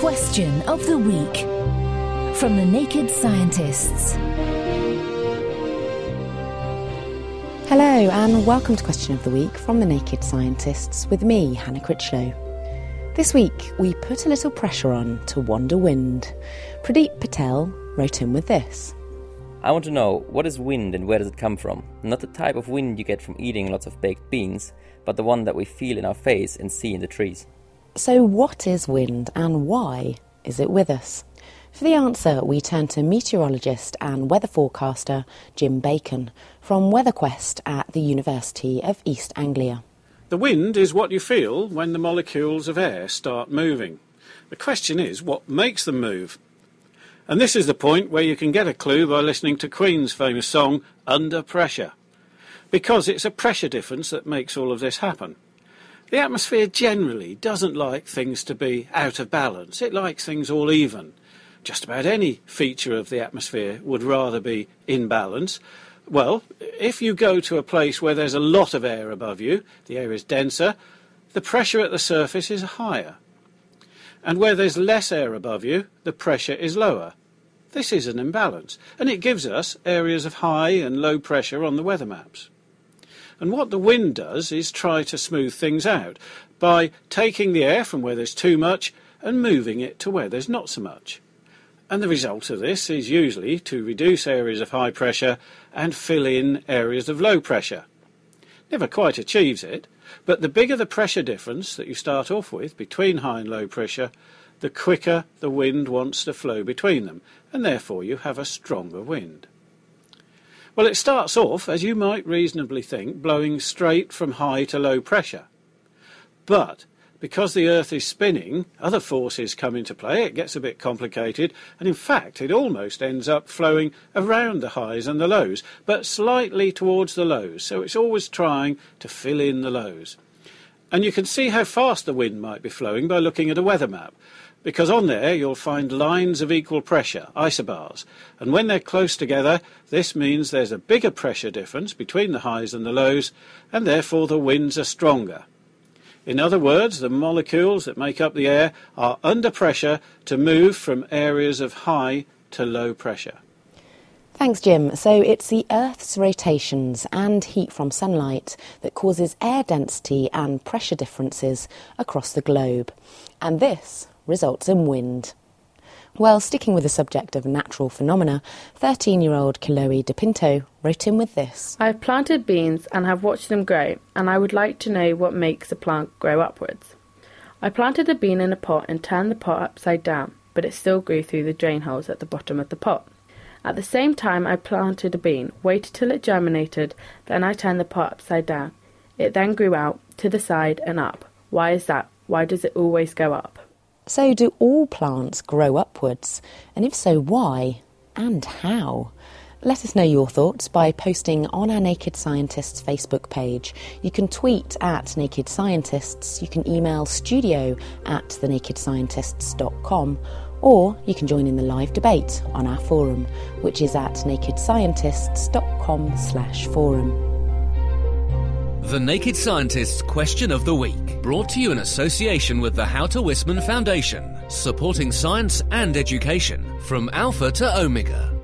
Question of the Week from the Naked Scientists. Hello and welcome to Question of the Week from the Naked Scientists with me, Hannah Critchlow. This week we put a little pressure on to wander wind. Pradeep Patel wrote in with this. I want to know, what is wind and where does it come from? Not the type of wind you get from eating lots of baked beans, but the one that we feel in our face and see in the trees. So what is wind and why is it with us? For the answer, we turn to meteorologist and weather forecaster Jim Bacon from WeatherQuest at the University of East Anglia. The wind is what you feel when the molecules of air start moving. The question is, what makes them move? And this is the point where you can get a clue by listening to Queen's famous song, Under Pressure. Because it's a pressure difference that makes all of this happen. The atmosphere generally doesn't like things to be out of balance. It likes things all even. Just about any feature of the atmosphere would rather be in balance. Well, if you go to a place where there's a lot of air above you, the air is denser, the pressure at the surface is higher. And where there's less air above you, the pressure is lower. This is an imbalance, and it gives us areas of high and low pressure on the weather maps. And what the wind does is try to smooth things out by taking the air from where there's too much and moving it to where there's not so much. And the result of this is usually to reduce areas of high pressure and fill in areas of low pressure. Never quite achieves it, but the bigger the pressure difference that you start off with between high and low pressure, the quicker the wind wants to flow between them, and therefore you have a stronger wind. Well, it starts off, as you might reasonably think, blowing straight from high to low pressure. But because the Earth is spinning, other forces come into play, it gets a bit complicated, and in fact it almost ends up flowing around the highs and the lows, but slightly towards the lows, so it's always trying to fill in the lows. And you can see how fast the wind might be flowing by looking at a weather map, because on there you'll find lines of equal pressure, isobars, and when they're close together, this means there's a bigger pressure difference between the highs and the lows, and therefore the winds are stronger. In other words, the molecules that make up the air are under pressure to move from areas of high to low pressure. Thanks, Jim. So it's the Earth's rotations and heat from sunlight that causes air density and pressure differences across the globe. And this results in wind. Well, sticking with the subject of natural phenomena, 13-year-old Chloe DePinto wrote in with this. I have planted beans and have watched them grow, and I would like to know what makes a plant grow upwards. I planted a bean in a pot and turned the pot upside down, but it still grew through the drain holes at the bottom of the pot. At the same time I planted a bean, waited till it germinated, then I turned the pot upside down. It then grew out, to the side and up. Why is that? Why does it always go up? So do all plants grow upwards? And if so, why? And how? Let us know your thoughts by posting on our Naked Scientists Facebook page. You can tweet at Naked Scientists, you can email studio@thenakedscientists.com, or you can join in the live debate on our forum, which is at nakedscientists.com/forum. The Naked Scientists Question of the Week, brought to you in association with the Houter Wisman Foundation, supporting science and education from Alpha to Omega.